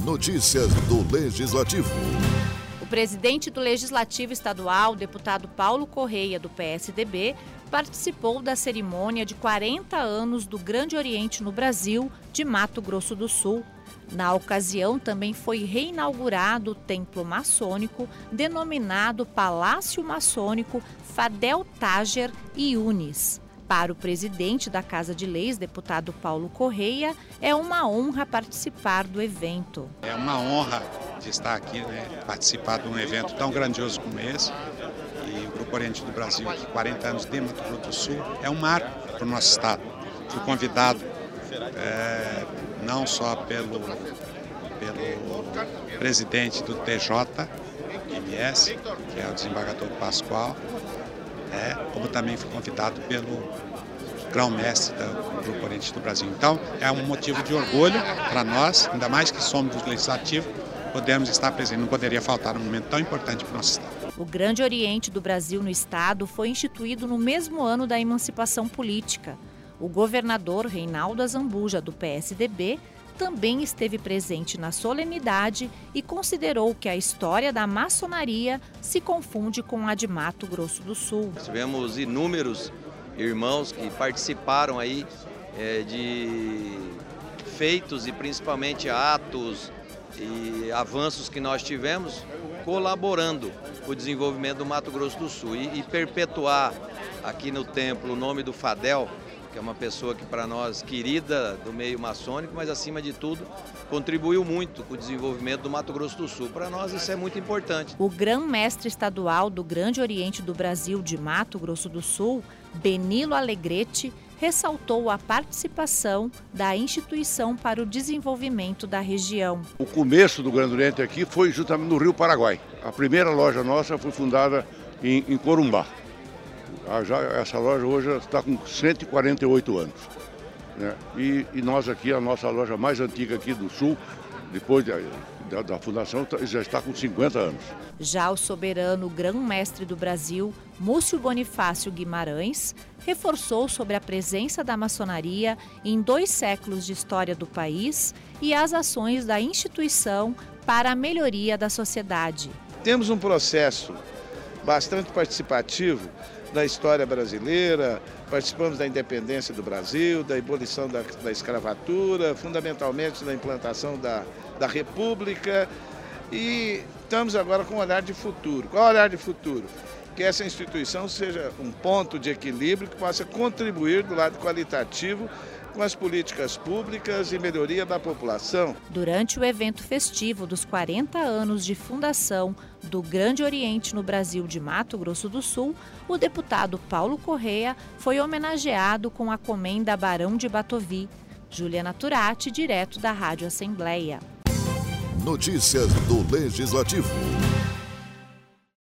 Notícias do Legislativo. O presidente do Legislativo Estadual, deputado Paulo Correia, do PSDB, participou da cerimônia de 40 anos do Grande Oriente no Brasil, de Mato Grosso do Sul. Na ocasião, também foi reinaugurado o templo maçônico, denominado Palácio Maçônico Fadel Tager Yunis. Para o presidente da Casa de Leis, deputado Paulo Correia, é uma honra participar do evento. É uma honra de estar aqui, participar de um evento tão grandioso como esse. E o Grupo Oriente do Brasil, aqui, 40 anos de Mato Grosso do Sul, é um marco para o nosso estado. Fui convidado não só pelo presidente do TJMS, que é o desembargador Pascoal, como também fui convidado pelo grão-mestre do Grupo Oriente do Brasil. Então, é um motivo de orgulho para nós, ainda mais que somos do Legislativo, podemos estar presentes. Não poderia faltar um momento tão importante para o nosso estado. O Grande Oriente do Brasil no estado foi instituído no mesmo ano da emancipação política. O governador Reinaldo Azambuja, do PSDB, também esteve presente na solenidade e considerou que a história da maçonaria se confunde com a de Mato Grosso do Sul. Tivemos inúmeros irmãos que participaram aí de feitos e principalmente atos e avanços que nós tivemos colaborando com o desenvolvimento do Mato Grosso do Sul e perpetuar aqui no templo o nome do Fadel, que é uma pessoa que para nós querida do meio maçônico, mas acima de tudo contribuiu muito com o desenvolvimento do Mato Grosso do Sul. Para nós isso é muito importante. O grão-mestre estadual do Grande Oriente do Brasil de Mato Grosso do Sul, Benilo Alegrete, ressaltou a participação da instituição para o desenvolvimento da região. O começo do Grande Oriente aqui foi justamente no Rio Paraguai. A primeira loja nossa foi fundada em Corumbá. Essa loja hoje está com 148 anos. Né? E nós aqui, a nossa loja mais antiga aqui do Sul, depois da fundação, já está com 50 anos. Já o soberano grão-mestre do Brasil, Múcio Bonifácio Guimarães, reforçou sobre a presença da maçonaria em 2 séculos de história do país e as ações da instituição para a melhoria da sociedade. Temos um processo bastante participativo da história brasileira, participamos da independência do Brasil, da abolição da escravatura, fundamentalmente da implantação da República, e estamos agora com um olhar de futuro. Qual é o olhar de futuro? Que essa instituição seja um ponto de equilíbrio que possa contribuir do lado qualitativo com as políticas públicas e melhoria da população. Durante o evento festivo dos 40 anos de fundação do Grande Oriente no Brasil de Mato Grosso do Sul, o deputado Paulo Correia foi homenageado com a comenda Barão de Batovi. Juliana Turati, direto da Rádio Assembleia. Notícias do Legislativo.